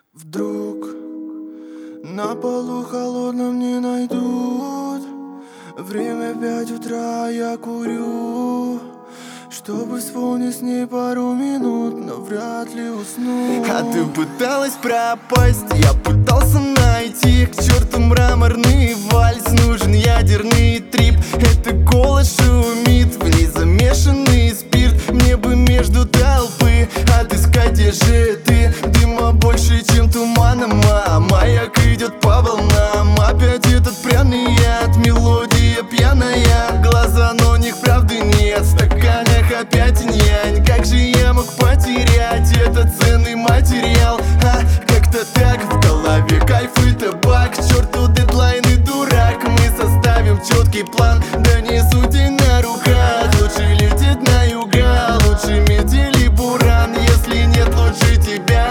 Вдруг на полу холодном не найдут. Время 5 утра, я курю, чтобы вспомнить с ней пару минут, но вряд ли усну. А ты пыталась пропасть, я пытался найти. К черту мраморный вальс, нужен ядерный трип. Это голос шумит, в ней замешанный спирт. Мне бы между толпы отыскать, где же ты. Дыма больше, чем тумана, маяк идет по волнам. Опять этот пряный яд, мелодия пьяная. Глаза, но в них правды нет, в стаканах опять инь-янь. Как же я мог потерять этот ценный материал? Как-то так в голове кайф и табак. К черту дедлайны, дурак. Мы составим четкий план, да не сути на руках. Лучше лететь на юга, лучше метели буран. Если нет лучше тебя.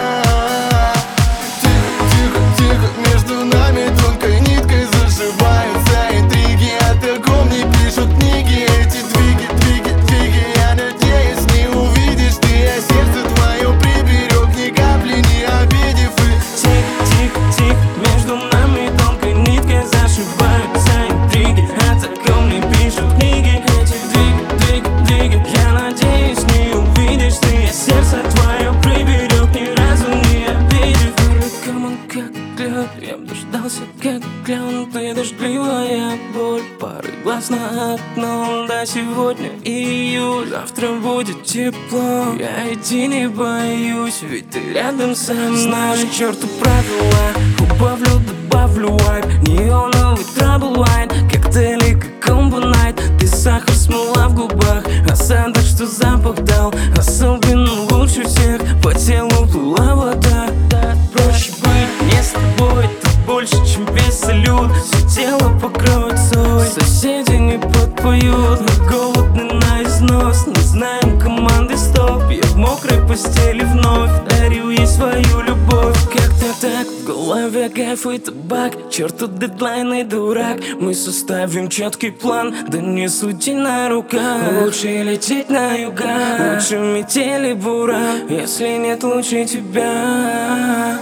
Тихо, тихо, между нами тонкой ниткой зашиваются интриги. О таком не пишут книги. Эти двиги, я надеюсь, не увидишь ты. А сердце твое приберег, ни капли не обидев. Тихо, тихо, между нами тонкой ниткой зашиваются интриги. О таком не пишут книги. Эти двиги, я надеюсь, не увидишь ты. А сердце твое приберег, ни разу не обидев. Камон, как лед, я б дождался, как клен. Ты дождливая боль, пары глаз на окно. Да сегодня июль, завтра будет тепло. Я идти не боюсь, ведь ты рядом со мной. Знаешь, к черту правила, убавлю, добавлю вайб. Неоновый трабл-лайн, коктейли, как комбо-найт. Ты сахар, смола в губах, осадок, что запах дал. Особенно лучше всех, по телу плыла вода. Проще быть не с тобой, ты больше, чем весь салют. Все тело покроет соль, соседи не подпоют. Мы голодны на износ, не знаем команды стоп. Я в мокрой постели вновь дарю ей свою любовь. Как-то так в голове кайф и табак. Черту дедлайны, дурак. Мы составим четкий план, да не сути на руках. Лучше лететь на юга, лучше метели буран. Если нет лучше тебя.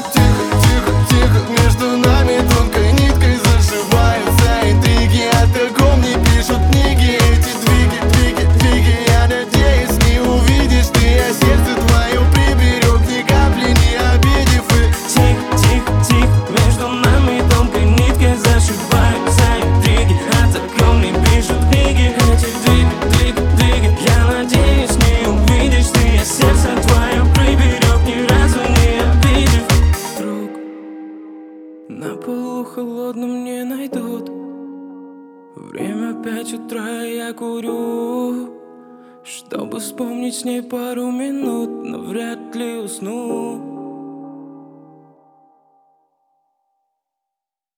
Тихо, между нами тонкой ниткой зашиваются интриги. О таком не пишут книги. Эти двиги, я надеюсь, не увидишь ты. А сердце твое приберег, ни капли не обидев. Тихо, между нами тонкой ниткой зашиваются интриги. О таком не пишут книги. Эти двиги, я надеюсь, не увидишь ты. А сердце твое приберег, ни разу не обидев. Вдруг на полу холодном не найдут. Время 5 утра, я курю, чтобы вспомнить с ней пару минут, но вряд ли усну.